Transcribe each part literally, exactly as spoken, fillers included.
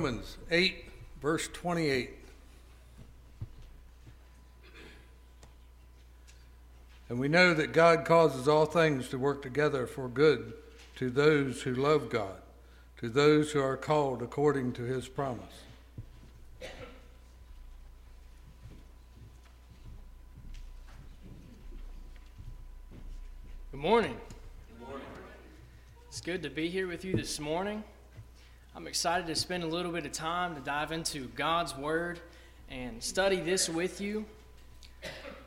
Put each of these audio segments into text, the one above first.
Romans eight, verse twenty-eight. And we know that God causes all things to work together for good to those who love God, to those who are called according to his promise. Good morning. Good morning. It's good to be here with you this morning. I'm excited to spend a little bit of time to dive into God's Word and study this with you. I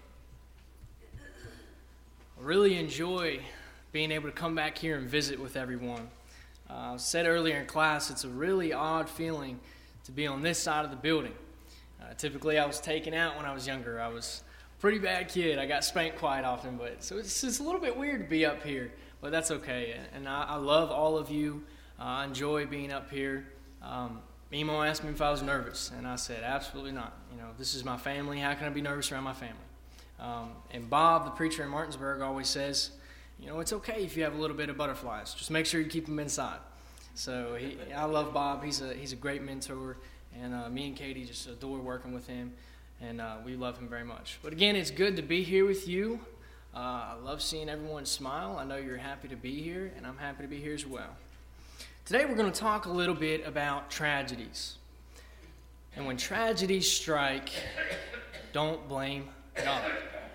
really enjoy being able to come back here and visit with everyone. Uh, I said earlier in class, it's a really odd feeling to be on this side of the building. Uh, typically, I was taken out when I was younger. I was a pretty bad kid. I got spanked quite often, but so it's, it's a little bit weird to be up here, but that's okay. And I, I love all of you. Uh, I enjoy being up here. Um, Emo asked me if I was nervous, and I said, absolutely not. You know, this is my family. How can I be nervous around my family? Um, and Bob, the preacher in Martinsburg, always says, you know, it's okay if you have a little bit of butterflies. Just make sure you keep them inside. So he, I love Bob. He's a he's a great mentor, and uh, me and Katie just adore working with him, and uh, we love him very much. But again, it's good to be here with you. Uh, I love seeing everyone smile. I know you're happy to be here, and I'm happy to be here as well. Today we're going to talk a little bit about tragedies. And when tragedies strike, don't blame God.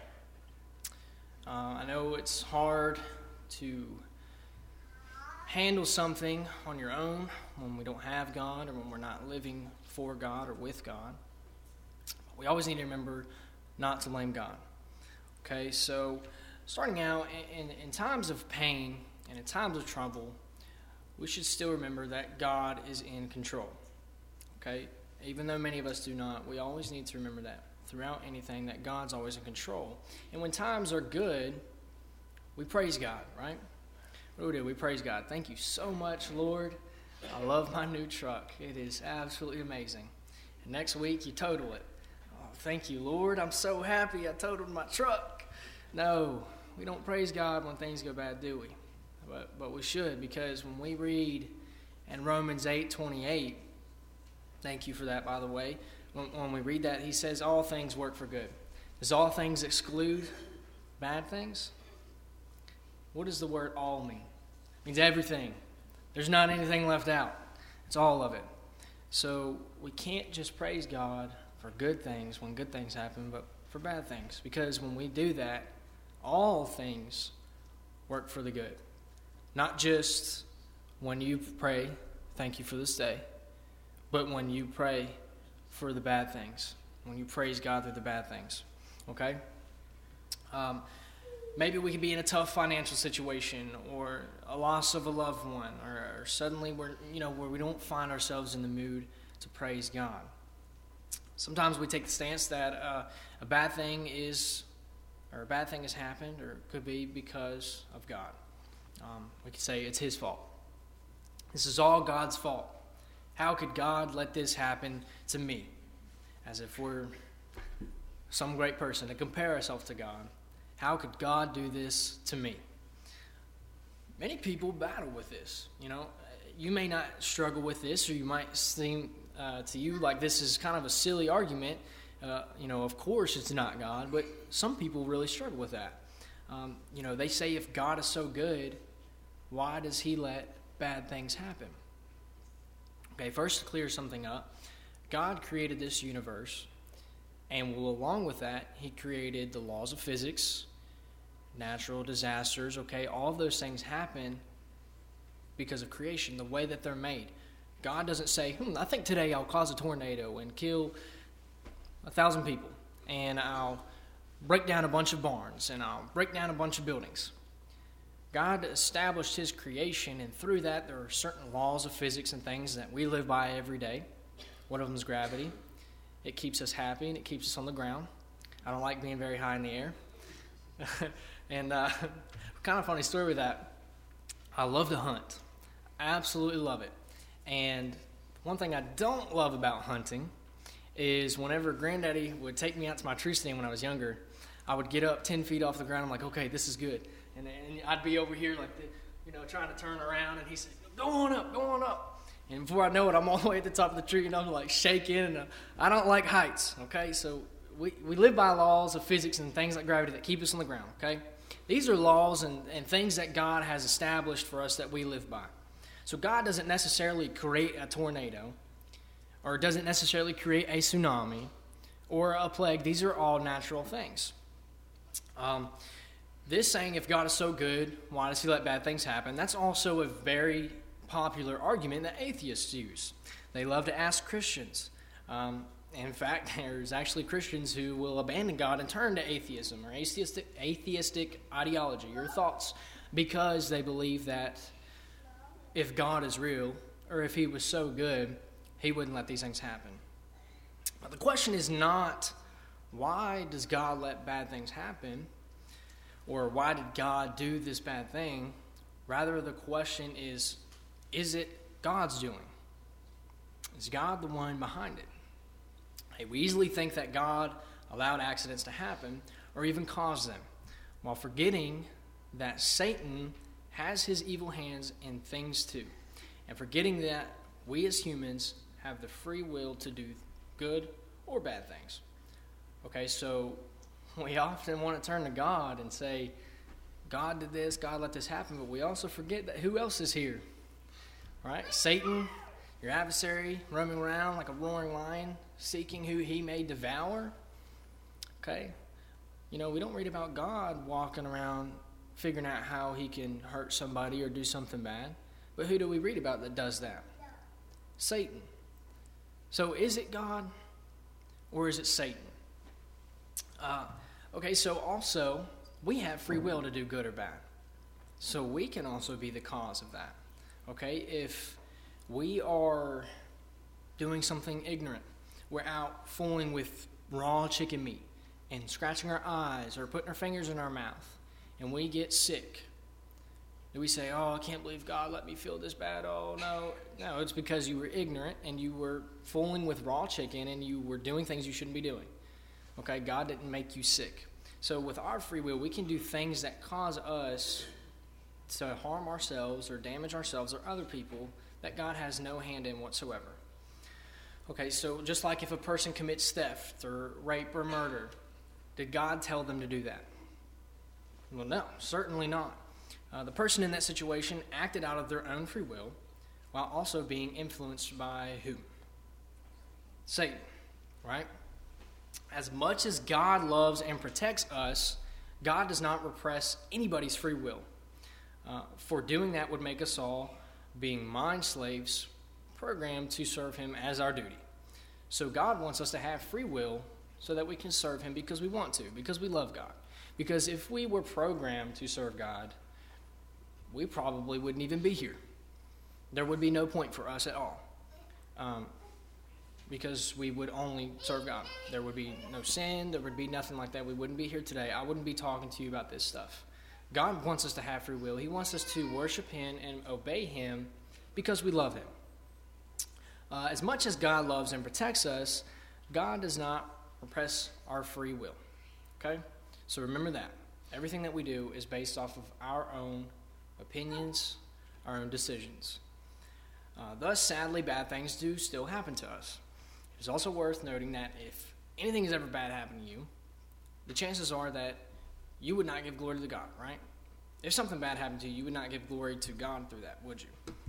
Uh, I know it's hard to handle something on your own when we don't have God or when we're not living for God or with God. But we always need to remember not to blame God. Okay, so starting out, in, in times of pain and in times of trouble, we should still remember that God is in control. Okay, even though many of us do not, we always need to remember that throughout anything, that God's always in control. And when times are good, we praise God, right? What do we do? We praise God. Thank you so much, Lord. I love my new truck. It is absolutely amazing. And next week, you total it. Oh, thank you, Lord. I'm so happy I totaled my truck. No, we don't praise God when things go bad, do we? But, but we should, because when we read in Romans eight twenty-eight, thank you for that, by the way. When, when we read that, he says all things work for good. Does all things exclude bad things? What does the word all mean? It means everything. There's not anything left out. It's all of it. So we can't just praise God for good things when good things happen, but for bad things. Because when we do that, all things work for the good. Not just when you pray, thank you for this day, but when you pray for the bad things, when you praise God through the bad things, okay? Um, maybe we could be in a tough financial situation, or a loss of a loved one, or, or suddenly we're, you know, where we don't find ourselves in the mood to praise God. Sometimes we take the stance that uh, a bad thing is, or a bad thing has happened, or it could be because of God. Um, we could say it's His fault. This is all God's fault. How could God let this happen to me? As if we're some great person to compare ourselves to God. How could God do this to me? Many people battle with this. You know, you may not struggle with this, or you might seem uh, to you like this is kind of a silly argument. Uh, you know, of course it's not God, but some people really struggle with that. Um, you know, they say if God is so good, why does He let bad things happen? Okay, first to clear something up, God created this universe, and well, along with that, He created the laws of physics, natural disasters, okay? All of those things happen because of creation, the way that they're made. God doesn't say, hmm, I think today I'll cause a tornado and kill a thousand people, and I'll break down a bunch of barns, and I'll break down a bunch of buildings. God established His creation, and through that there are certain laws of physics and things that we live by every day. One of them is gravity. It keeps us happy, and it keeps us on the ground. I don't like being very high in the air. and uh, kind of funny story with that. I love to hunt. I absolutely love it. And one thing I don't love about hunting is whenever Granddaddy would take me out to my tree stand when I was younger, I would get up ten feet off the ground. I'm like, okay, this is good. And, and I'd be over here like, the, you know, trying to turn around, and he said, go on up, go on up. And before I know it, I'm all the way at the top of the tree, and I'm like shaking, and uh, I don't like heights, okay? So we, we live by laws of physics and things like gravity that keep us on the ground, okay? These are laws and, and things that God has established for us that we live by. So God doesn't necessarily create a tornado, or doesn't necessarily create a tsunami, or a plague. These are all natural things. Um, this saying, if God is so good, why does he let bad things happen? That's also a very popular argument that atheists use. They love to ask Christians. Um, in fact, there's actually Christians who will abandon God and turn to atheism or atheistic, atheistic ideology or thoughts because they believe that if God is real, or if he was so good, he wouldn't let these things happen. But the question is not, why does God let bad things happen? Or why did God do this bad thing? Rather, the question is, is it God's doing? Is God the one behind it? Hey, we easily think that God allowed accidents to happen or even caused them, while forgetting that Satan has his evil hands in things too, and forgetting that we as humans have the free will to do good or bad things. Okay, so we often want to turn to God and say, God did this, God let this happen, but we also forget that who else is here? Right? Satan, your adversary, roaming around like a roaring lion, seeking who he may devour. Okay? You know, we don't read about God walking around figuring out how he can hurt somebody or do something bad. But who do we read about that does that? Satan. So is it God or is it Satan? Uh, okay, so also, we have free will to do good or bad. So we can also be the cause of that. Okay, if we are doing something ignorant, we're out fooling with raw chicken meat and scratching our eyes or putting our fingers in our mouth, and we get sick, do we say, oh, I can't believe God let me feel this bad? Oh, no. No, it's because you were ignorant and you were fooling with raw chicken and you were doing things you shouldn't be doing. Okay, God didn't make you sick. So with our free will, we can do things that cause us to harm ourselves or damage ourselves or other people that God has no hand in whatsoever. Okay, so just like if a person commits theft or rape or murder, did God tell them to do that? Well, no, certainly not. Uh, the person in that situation acted out of their own free will while also being influenced by who? Satan, right? As much as God loves and protects us, God does not repress anybody's free will. Uh, for doing that would make us all, being mind slaves, programmed to serve him as our duty. So God wants us to have free will so that we can serve him because we want to, because we love God. Because if we were programmed to serve God, we probably wouldn't even be here. There would be no point for us at all. Um, because we would only serve God. There would be no sin. There would be nothing like that. We wouldn't be here today. I wouldn't be talking to you about this stuff. God wants us to have free will. He wants us to worship him and obey him because we love him. Uh, as much as God loves and protects us, God does not repress our free will. Okay? So remember that. Everything that we do is based off of our own opinions, our own decisions. Uh, thus, sadly, bad things do still happen to us. It's also worth noting that if anything has ever bad happened to you, the chances are that you would not give glory to God, right? If something bad happened to you, you would not give glory to God through that, would you?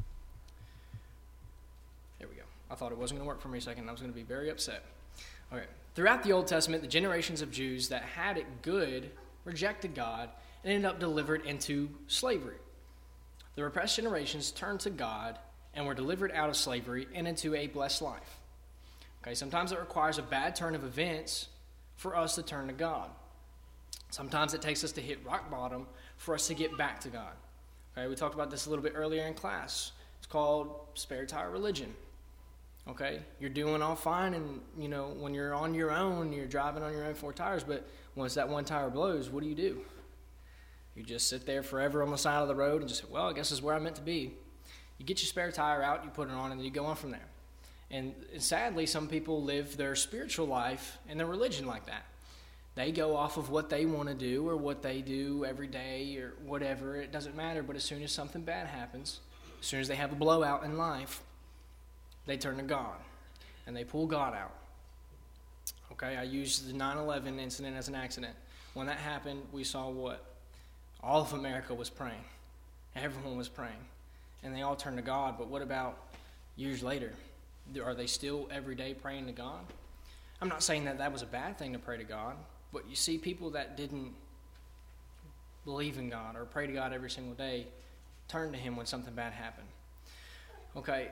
There we go. I thought it wasn't going to work for me a second. I was going to be very upset. Okay. Throughout the Old Testament, the generations of Jews that had it good rejected God and ended up delivered into slavery. The repressed generations turned to God and were delivered out of slavery and into a blessed life. Okay, sometimes it requires a bad turn of events for us to turn to God. Sometimes it takes us to hit rock bottom for us to get back to God. Okay, we talked about this a little bit earlier in class. It's called spare tire religion. Okay, you're doing all fine, and you know when you're on your own, you're driving on your own four tires. But once that one tire blows, what do you do? You just sit there forever on the side of the road and just say, well, I guess this is where I'm meant to be. You get your spare tire out, you put it on, and then you go on from there. And sadly, some people live their spiritual life and their religion like that. They go off of what they want to do or what they do every day or whatever. It doesn't matter. But as soon as something bad happens, as soon as they have a blowout in life, they turn to God, and they pull God out. Okay, I used the nine eleven incident as an accident. When that happened, we saw what? All of America was praying. Everyone was praying. And they all turned to God. But what about years later? Are they still every day praying to God? I'm not saying that that was a bad thing to pray to God. But you see, people that didn't believe in God or pray to God every single day turned to Him when something bad happened. Okay,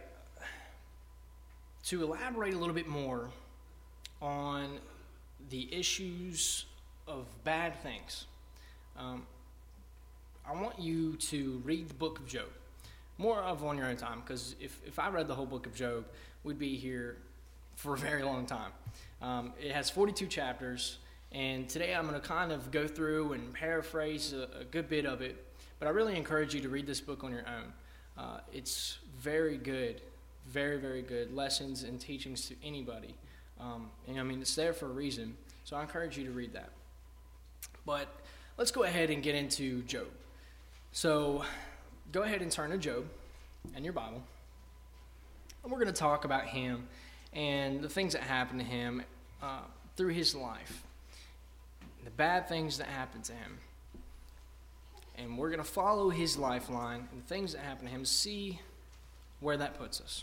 to elaborate a little bit more on the issues of bad things, um, I want you to read the book of Job, more of on your own time, because if, if I read the whole book of Job, we'd be here for a very long time. Um, it has forty-two chapters, and today I'm going to kind of go through and paraphrase a, a good bit of it, but I really encourage you to read this book on your own. Uh, it's very good, very, very good lessons and teachings to anybody. Um, and I mean, it's there for a reason, so I encourage you to read that. But let's go ahead and get into Job. So go ahead and turn to Job in your Bible, and we're going to talk about him and the things that happened to him uh, through his life, the bad things that happened to him. And we're going to follow his lifeline and the things that happened to him, see where that puts us.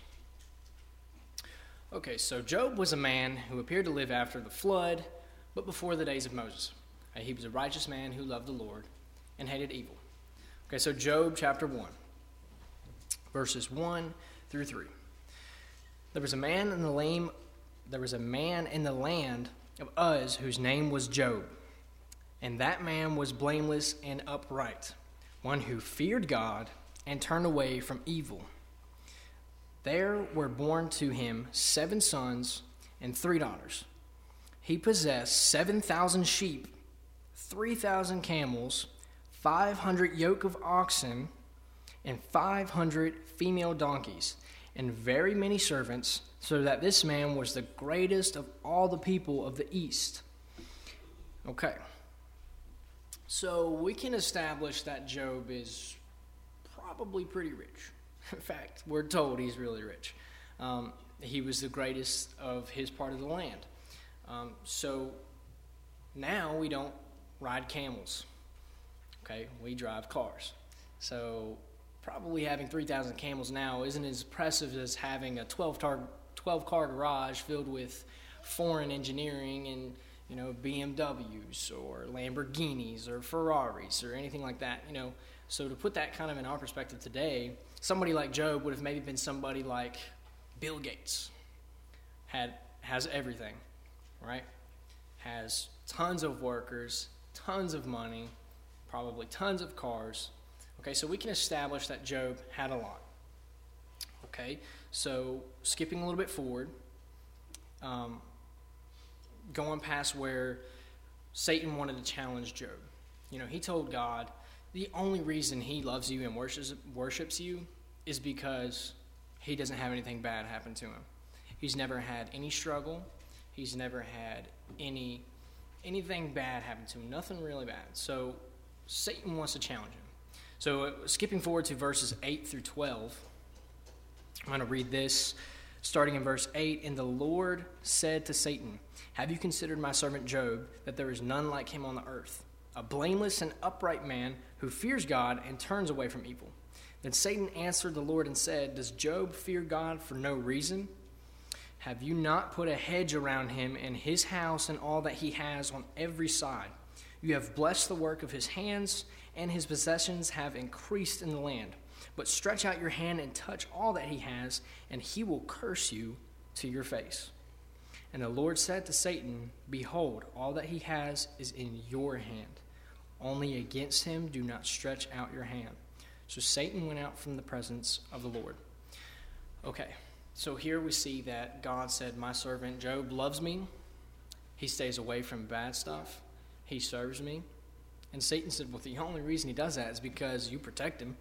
Okay, so Job was a man who appeared to live after the flood, but before the days of Moses. He was a righteous man who loved the Lord and hated evil. Okay, so Job chapter one, verses one through three. There was a man in the lame, there was a man in the land of Uz whose name was Job, and that man was blameless and upright, one who feared God and turned away from evil. There were born to him seven sons and three daughters. He possessed seven thousand sheep, three thousand camels, five hundred yoke of oxen, and five hundred female donkeys, and very many servants, so that this man was the greatest of all the people of the east. Okay. So we can establish that Job is probably pretty rich. In fact, we're told he's really rich. Um, he was the greatest of his part of the land. Um, so now we don't ride camels. Okay, we drive cars. So probably having three thousand camels now isn't as impressive as having a twelve car garage filled with foreign engineering and, you know, B M Ws or Lamborghinis or Ferraris or anything like that, you know. So to put that kind of in our perspective today, somebody like Job would have maybe been somebody like Bill Gates. Had has everything, right? Has tons of workers, tons of money, probably tons of cars. Okay, so we can establish that Job had a lot. Okay, so skipping a little bit forward, um, going past where Satan wanted to challenge Job. You know, he told God, the only reason he loves you and worships, worships you is because he doesn't have anything bad happen to him. He's never had any struggle. He's never had any anything bad happen to him. Nothing really bad. So Satan wants to challenge him. So uh, skipping forward to verses eight through twelve, I'm going to read this starting in verse eight. And the Lord said to Satan, have you considered my servant Job, that there is none like him on the earth, a blameless and upright man who fears God and turns away from evil? Then Satan answered the Lord and said, does Job fear God for no reason? Have you not put a hedge around him and his house and all that he has on every side? You have blessed the work of his hands, and his possessions have increased in the land. But stretch out your hand and touch all that he has, and he will curse you to your face. And the Lord said to Satan, behold, all that he has is in your hand. Only against him do not stretch out your hand. So Satan went out from the presence of the Lord. Okay, so here we see that God said, my servant Job loves me. He stays away from bad stuff. He serves me. And Satan said, well, the only reason he does that is because you protect him.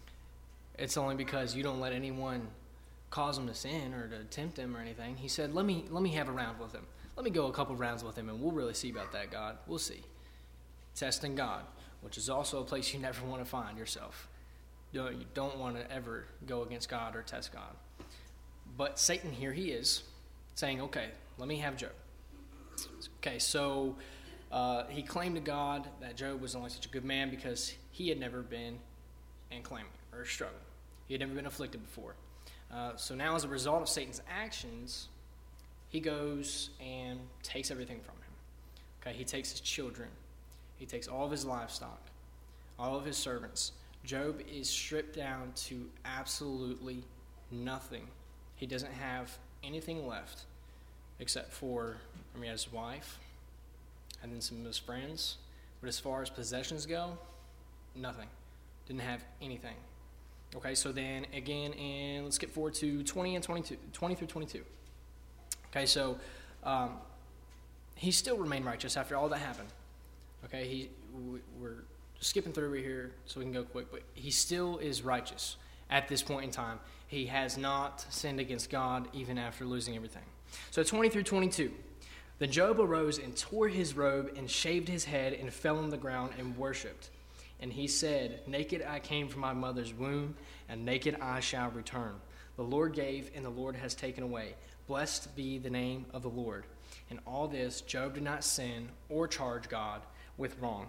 It's only because you don't let anyone cause him to sin or to tempt him or anything. He said, let me let me have a round with him. Let me go a couple rounds with him, and we'll really see about that, God. We'll see. Testing God, which is also a place you never want to find yourself. You don't want to ever go against God or test God. but Satan, here he is, saying, okay, let me have Job. Okay, so uh, he claimed to God that Job was only such a good man because he had never been in calamity or struggle. He had never been afflicted before. Uh, so now as a result of Satan's actions, he goes and takes everything from him. Okay, he takes his children. He takes all of his livestock, all of his servants. Job is stripped down to absolutely nothing. He doesn't have anything left except for, I mean, his wife and then some of his friends. But as far as possessions go, nothing. Didn't have anything. Okay, so then again, and let's skip forward to twenty and twenty-two, twenty through twenty-two. Okay, so um, he still remained righteous after all that happened. Okay, he we're skipping through over here so we can go quick, but he still is righteous at this point in time. He has not sinned against God even after losing everything. So twenty through twenty-two. Then Job arose and tore his robe and shaved his head and fell on the ground and worshipped. And he said, naked I came from my mother's womb, and naked I shall return. The Lord gave, and the Lord has taken away. Blessed be the name of the Lord. In all this, Job did not sin or charge God with wrong.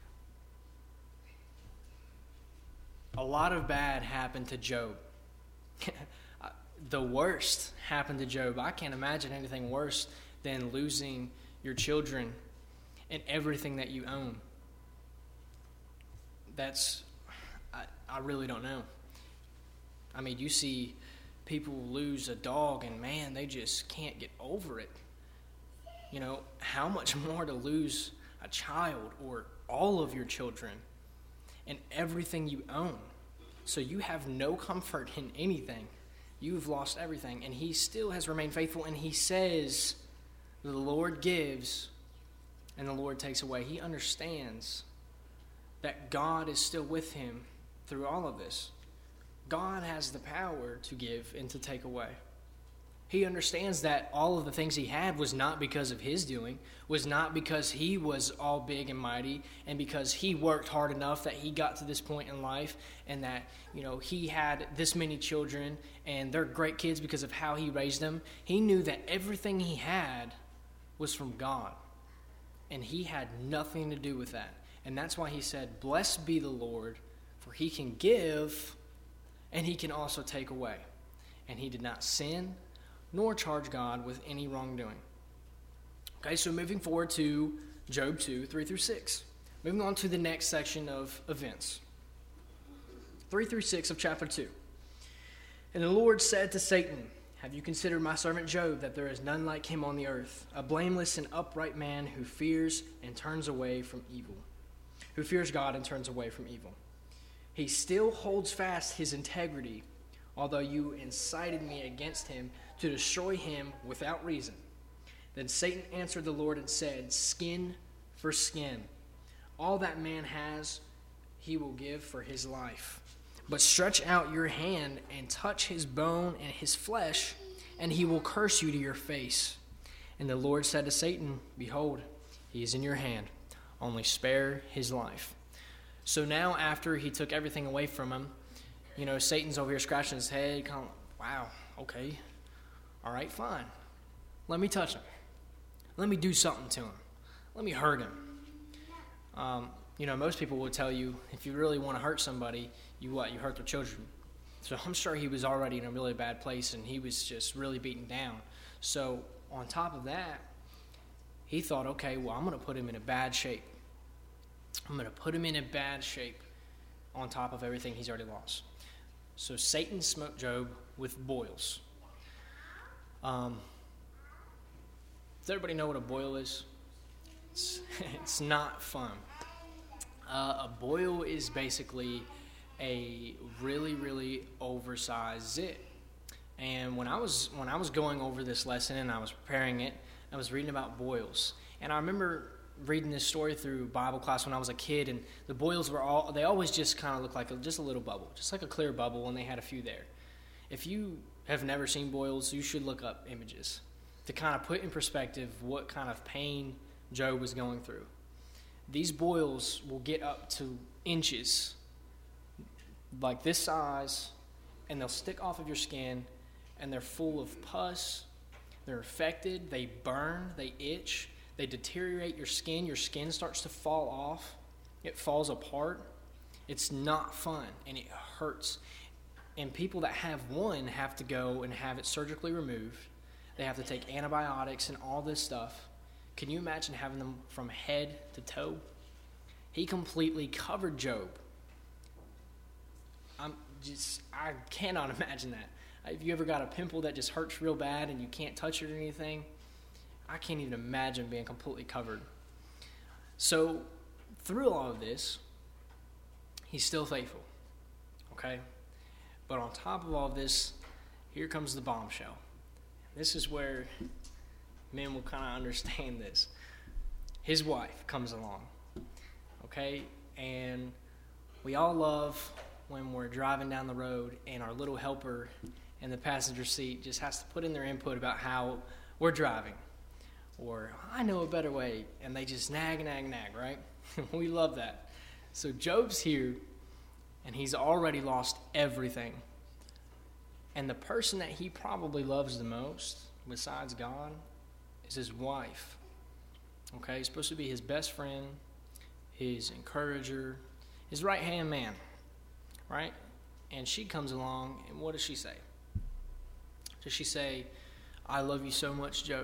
A lot of bad happened to Job. The worst happened to Job. I can't imagine anything worse than losing your children and everything that you own. That's, I, I really don't know. I mean, you see people lose a dog and man, they just can't get over it. You know, how much more to lose a child or all of your children and everything you own. So you have no comfort in anything. You've lost everything. And he still has remained faithful. And he says, the Lord gives and the Lord takes away. He understands that God is still with him through all of this. God has the power to give and to take away. He understands that all of the things he had was not because of his doing, was not because he was all big and mighty, and because he worked hard enough that he got to this point in life, and that, you know, he had this many children, and they're great kids because of how he raised them. He knew that everything he had was from God, and he had nothing to do with that. And that's why he said, blessed be the Lord, for he can give, and he can also take away. And he did not sin, nor charge God with any wrongdoing. Okay, so moving forward to Job two, three through six. Moving on to the next section of events. three through six of chapter two. And the Lord said to Satan, have you considered my servant Job, that there is none like him on the earth, a blameless and upright man who fears and turns away from evil, who fears God and turns away from evil. He still holds fast his integrity, although you incited me against him to destroy him without reason. Then Satan answered the Lord and said, skin for skin. All that man has, he will give for his life. But stretch out your hand and touch his bone and his flesh, and he will curse you to your face. And the Lord said to Satan, behold, he is in your hand. Only spare his life. So now after he took everything away from him, you know, Satan's over here scratching his head, kind of, wow, okay, all right, fine. Let me touch him. Let me do something to him. Let me hurt him. Um, you know, most people will tell you, if you really want to hurt somebody, you what? You hurt their children. So I'm sure he was already in a really bad place, and he was just really beaten down. So on top of that, he thought, okay, well, I'm going to put him in a bad shape. I'm going to put him in a bad shape on top of everything he's already lost. So Satan smote Job with boils. Um, does everybody know what a boil is? It's, it's not fun. Uh, a boil is basically a really, really oversized zit. And when I was when I was going over this lesson and I was preparing it, I was reading about boils. And I remember reading this story through Bible class when I was a kid, and the boils were all, they always just kind of looked like a, just a little bubble, just like a clear bubble, and they had a few there. If you have never seen boils, you should look up images to kind of put in perspective what kind of pain Job was going through. These boils will get up to inches, like this size, and they'll stick off of your skin, and they're full of pus. They're affected. They burn. They itch. They deteriorate your skin. Your skin starts to fall off. It falls apart. It's not fun, and it hurts. And people that have one have to go and have it surgically removed. They have to take antibiotics and all this stuff. Can you imagine having them from head to toe? He completely covered Job. I'm just, I cannot imagine that. If you ever got a pimple that just hurts real bad and you can't touch it or anything, I can't even imagine being completely covered. So, through all of this, he's still faithful, okay? But on top of all this, here comes the bombshell. This is where men will kind of understand this. His wife comes along, okay? And we all love when we're driving down the road and our little helper in the passenger seat just has to put in their input about how we're driving. Or, I know a better way, and they just nag, nag, nag, right? We love that. So Job's here, and he's already lost everything. And the person that he probably loves the most, besides God, is his wife. Okay, he's supposed to be his best friend, his encourager, his right-hand man, right? And she comes along, and what does she say? Does she say, I love you so much, Job?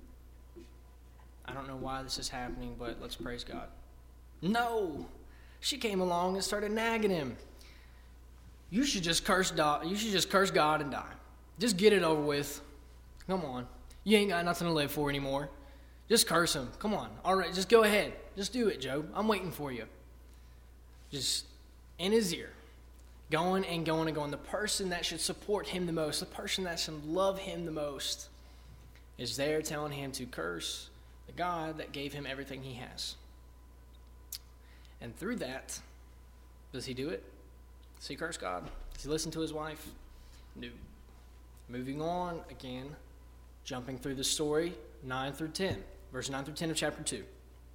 I don't know why this is happening, but let's praise God. No! She came along and started nagging him. You should just curse Do- you should just curse God and die. Just get it over with. Come on. You ain't got nothing to live for anymore. Just curse him. Come on. All right, just go ahead. Just do it, Job. I'm waiting for you. Just in his ear. Going and going and going. The person that should support him the most, the person that should love him the most, is there telling him to curse the God that gave him everything he has. And through that, does he do it? Does he curse God? Does he listen to his wife? No. Moving on again, jumping through the story, nine through ten. Verse nine through ten of chapter two.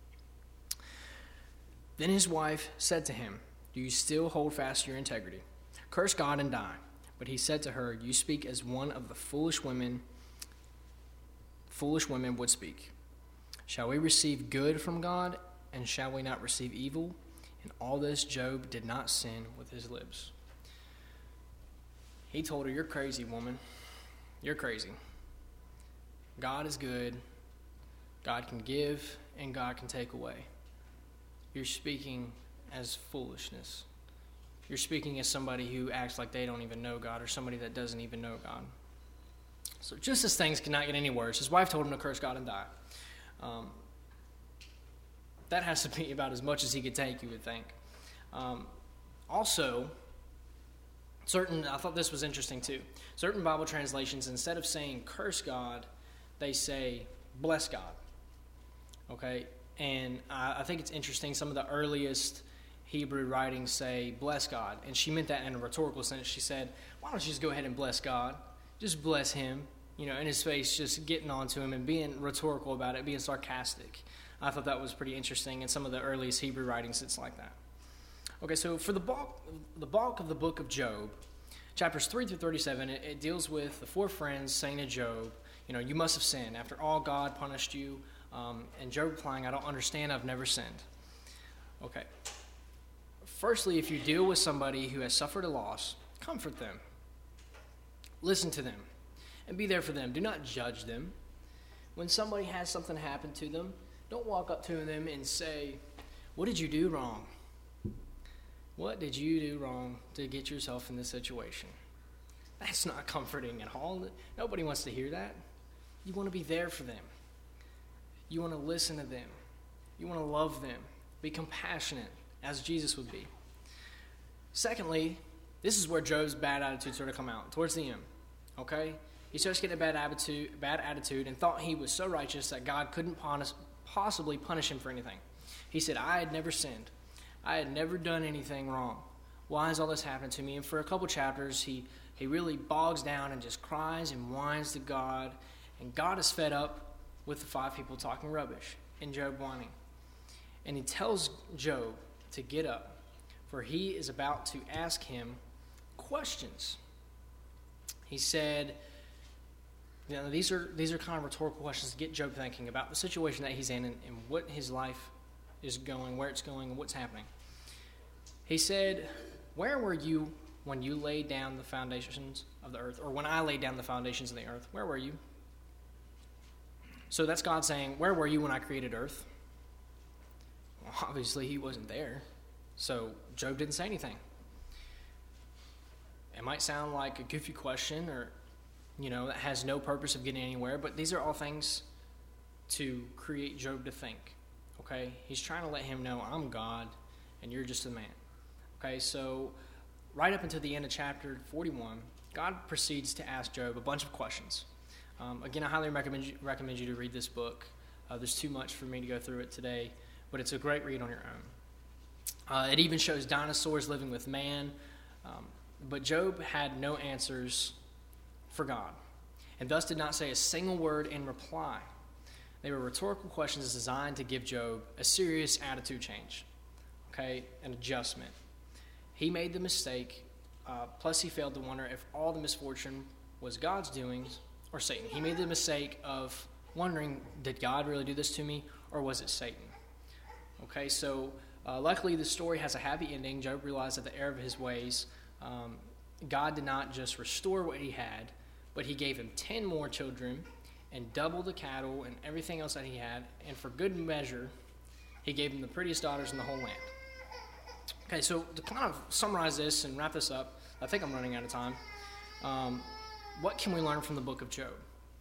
Then his wife said to him, do you still hold fast to your integrity? Curse God and die. But he said to her, you speak as one of the foolish women, foolish women would speak. Shall we receive good from God, and shall we not receive evil? In all this, Job did not sin with his lips. He told her, you're crazy, woman. You're crazy. God is good. God can give, and God can take away. You're speaking as foolishness. You're speaking as somebody who acts like they don't even know God, or somebody that doesn't even know God. So just as things cannot get any worse, his wife told him to curse God and die. Um, that has to be about as much as he could take, you would think. Um, also, certain, I thought this was interesting too. Certain Bible translations, instead of saying curse God, they say bless God. Okay? And I, I think it's interesting. Some of the earliest Hebrew writings say bless God. And she meant that in a rhetorical sense. She said, why don't you just go ahead and bless God? Just bless him. You know, in his face, just getting onto him and being rhetorical about it, being sarcastic. I thought that was pretty interesting. In some of the earliest Hebrew writings, it's like that. Okay, so for the bulk, the bulk of the book of Job, chapters three through thirty-seven, it, it deals with the four friends saying to Job, you know, you must have sinned. After all, God punished you. Um, and Job replying, I don't understand. I've never sinned. Okay. Firstly, if you deal with somebody who has suffered a loss, comfort them. Listen to them. And be there for them. Do not judge them. When somebody has something happen to them, don't walk up to them and say, what did you do wrong? What did you do wrong to get yourself in this situation? That's not comforting at all. Nobody wants to hear that. You want to be there for them. You want to listen to them. You want to love them. Be compassionate, as Jesus would be. Secondly, this is where Job's bad attitude sort of come out, towards the end. Okay? He starts getting a bad attitude, bad attitude and thought he was so righteous that God couldn't possibly punish him for anything. He said, I had never sinned. I had never done anything wrong. Why is all this happening to me? And for a couple chapters, he, he really bogs down and just cries and whines to God. And God is fed up with the five people talking rubbish and Job whining. And he tells Job to get up, for he is about to ask him questions. He said, You know, these are these are kind of rhetorical questions to get Job thinking about the situation that he's in and, and what his life is going, where it's going, and what's happening. He said, "Where were you when you laid down the foundations of the earth, or when I laid down the foundations of the earth? Where were you?" So that's God saying, "Where were you when I created earth?" Well, obviously, he wasn't there. So Job didn't say anything. It might sound like a goofy question, or, you know, that has no purpose of getting anywhere, but these are all things to create Job to think, okay? He's trying to let him know, I'm God, and you're just a man. Okay, so right up until the end of chapter forty-one, God proceeds to ask Job a bunch of questions. Um, again, I highly recommend you, recommend you to read this book. Uh, there's too much for me to go through it today, but it's a great read on your own. Uh, it even shows dinosaurs living with man, um, but Job had no answers for God, and thus did not say a single word in reply. They were rhetorical questions designed to give Job a serious attitude change, okay, an adjustment. He made the mistake, uh, plus he failed to wonder if all the misfortune was God's doings or Satan. He made the mistake of wondering, did God really do this to me, or was it Satan? Okay, so uh, luckily the story has a happy ending. Job realized that the error of his ways, um, God did not just restore what he had, but he gave him ten more children and double the cattle and everything else that he had. And for good measure, he gave him the prettiest daughters in the whole land. Okay, so to kind of summarize this and wrap this up, I think I'm running out of time. Um, what can we learn from the book of Job?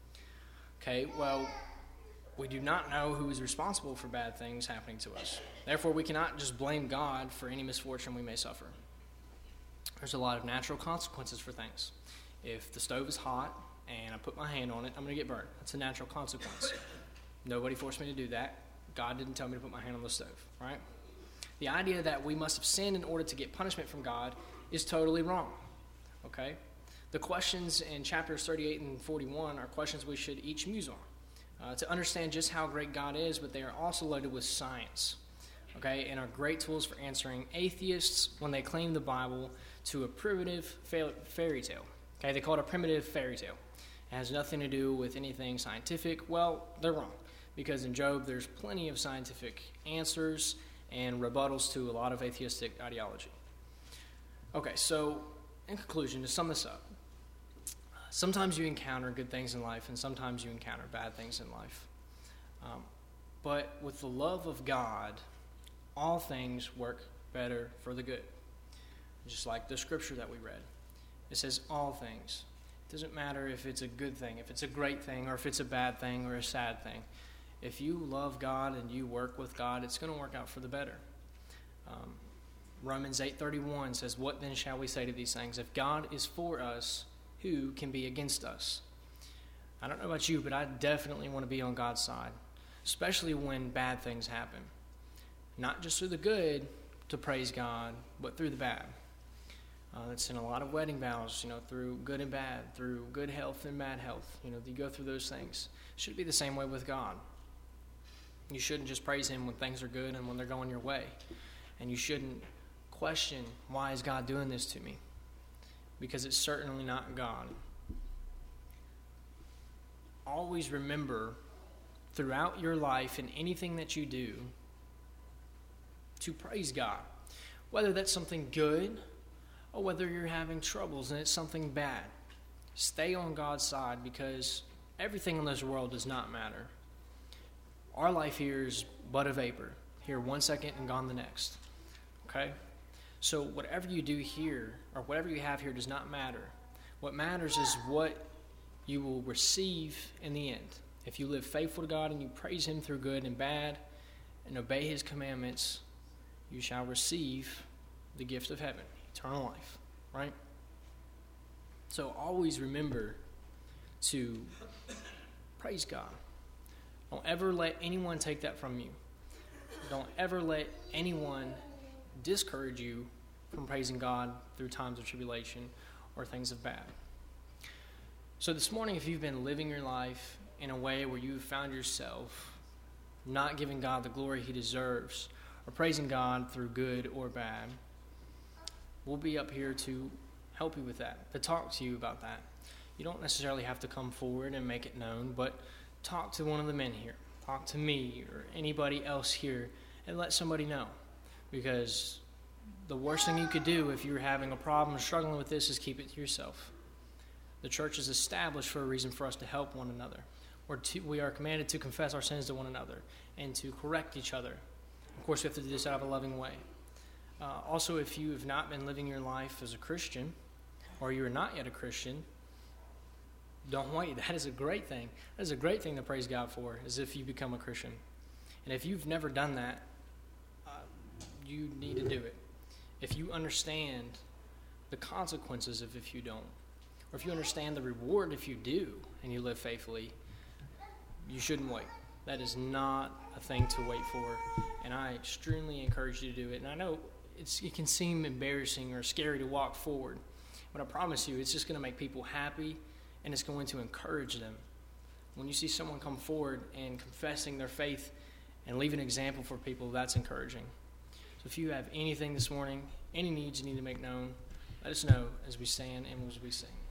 Okay, well, we do not know who is responsible for bad things happening to us. Therefore, we cannot just blame God for any misfortune we may suffer. There's a lot of natural consequences for things. If the stove is hot and I put my hand on it, I'm going to get burned. That's a natural consequence. Nobody forced me to do that. God didn't tell me to put my hand on the stove, right? The idea that we must have sinned in order to get punishment from God is totally wrong, okay? The questions in chapters thirty-eight and forty-one are questions we should each muse on uh, to understand just how great God is, but they are also loaded with science, okay, and are great tools for answering atheists when they claim the Bible to a primitive fairy tale. Okay, they call it a primitive fairy tale. It has nothing to do with anything scientific. Well, they're wrong, because in Job there's plenty of scientific answers and rebuttals to a lot of atheistic ideology. Okay, so in conclusion, to sum this up, sometimes you encounter good things in life and sometimes you encounter bad things in life. Um, but with the love of God, all things work better for the good. Just like the scripture that we read. It says all things. It doesn't matter if it's a good thing, if it's a great thing, or if it's a bad thing or a sad thing. If you love God and you work with God, it's going to work out for the better. Um, Romans eight thirty-one says, "What then shall we say to these things? If God is for us, who can be against us?" I don't know about you, but I definitely want to be on God's side, especially when bad things happen. Not just through the good to praise God, but through the bad. Uh, it's in a lot of wedding vows, you know, through good and bad, through good health and bad health. You know, you go through those things. It should be the same way with God. You shouldn't just praise him when things are good and when they're going your way. And you shouldn't question, why is God doing this to me? Because it's certainly not God. Always remember, throughout your life and anything that you do, to praise God. Whether that's something good or whether you're having troubles and it's something bad. Stay on God's side, because everything in this world does not matter. Our life here is but a vapor. Here one second and gone the next. Okay? So whatever you do here or whatever you have here does not matter. What matters is what you will receive in the end. If you live faithful to God and you praise him through good and bad and obey his commandments, you shall receive the gift of heaven, eternal life, right? So always remember to praise God. Don't ever let anyone take that from you. Don't ever let anyone discourage you from praising God through times of tribulation or things of bad. So this morning, if you've been living your life in a way where you've found yourself not giving God the glory he deserves, or praising God through good or bad, we'll be up here to help you with that, to talk to you about that. you don't necessarily have to come forward and make it known, but talk to one of the men here. Talk to me or anybody else here and let somebody know. Because the worst thing you could do if you're having a problem or struggling with this is keep it to yourself. The church is established for a reason for us to help one another. Or to, we are commanded to confess our sins to one another and to correct each other. Of course, we have to do this out of a loving way. Uh, also, if you have not been living your life as a Christian, or you are not yet a Christian, don't wait. That is a great thing. That is a great thing to praise God for, is if you become a Christian. And if you've never done that, uh, you need to do it. If you understand the consequences of if you don't, or if you understand the reward if you do and you live faithfully, you shouldn't wait. That is not a thing to wait for, and I extremely encourage you to do it. And I know it's, it can seem embarrassing or scary to walk forward, but I promise you it's just going to make people happy, and it's going to encourage them. When you see someone come forward and confessing their faith and leave an example for people, that's encouraging. So if you have anything this morning, any needs you need to make known, let us know as we stand and as we sing.